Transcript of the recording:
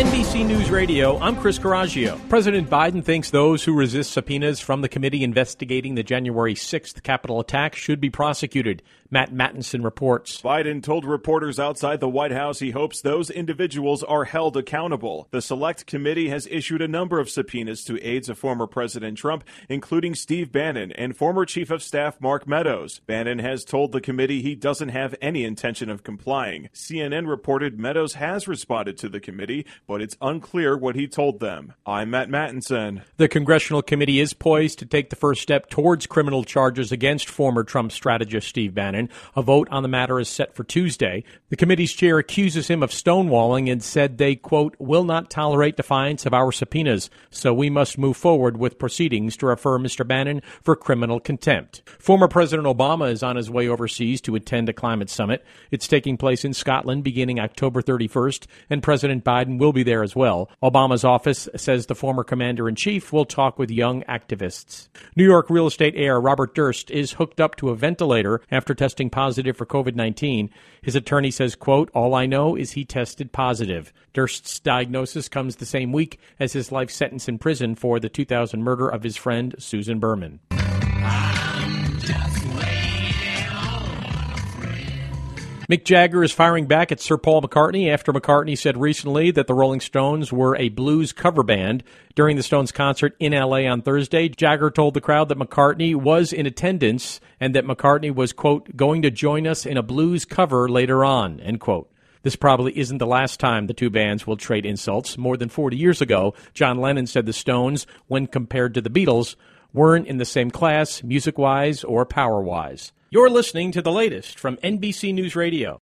NBC News Radio, I'm Chris Coraggio. President Biden thinks those who resist subpoenas from the committee investigating the January 6th Capitol attack should be prosecuted. Matt Mattinson reports. Biden told reporters outside the White House he hopes those individuals are held accountable. The Select Committee has issued a number of subpoenas to aides of former President Trump, including Steve Bannon and former Chief of Staff Mark Meadows. Bannon has told the committee he doesn't have any intention of complying. CNN reported Meadows has responded to the committee, but it's unclear what he told them. I'm Matt Mattinson. The Congressional Committee is poised to take the first step towards criminal charges against former Trump strategist Steve Bannon. A vote on the matter is set for Tuesday. The committee's chair accuses him of stonewalling and said they, quote, will not tolerate defiance of our subpoenas, so we must move forward with proceedings to refer Mr. Bannon for criminal contempt. Former President Obama is on his way overseas to attend a climate summit. It's taking place in Scotland beginning October 31st, and President Biden will be there as well. Obama's office says the former commander-in-chief will talk with young activists. New York real estate heir Robert Durst is hooked up to a ventilator after testing positive for COVID-19. His attorney says, quote, all I know is he tested positive. Durst's diagnosis comes the same week as his life sentence in prison for the 2000 murder of his friend Susan Berman. Mick Jagger is firing back at Sir Paul McCartney after McCartney said recently that the Rolling Stones were a blues cover band. During the Stones concert in L.A. on Thursday, Jagger told the crowd that McCartney was in attendance and that McCartney was, quote, going to join us in a blues cover later on, end quote. This probably isn't the last time the two bands will trade insults. More than 40 years ago, John Lennon said the Stones, when compared to the Beatles, weren't in the same class, music-wise or power-wise. You're listening to the latest from NBC News Radio.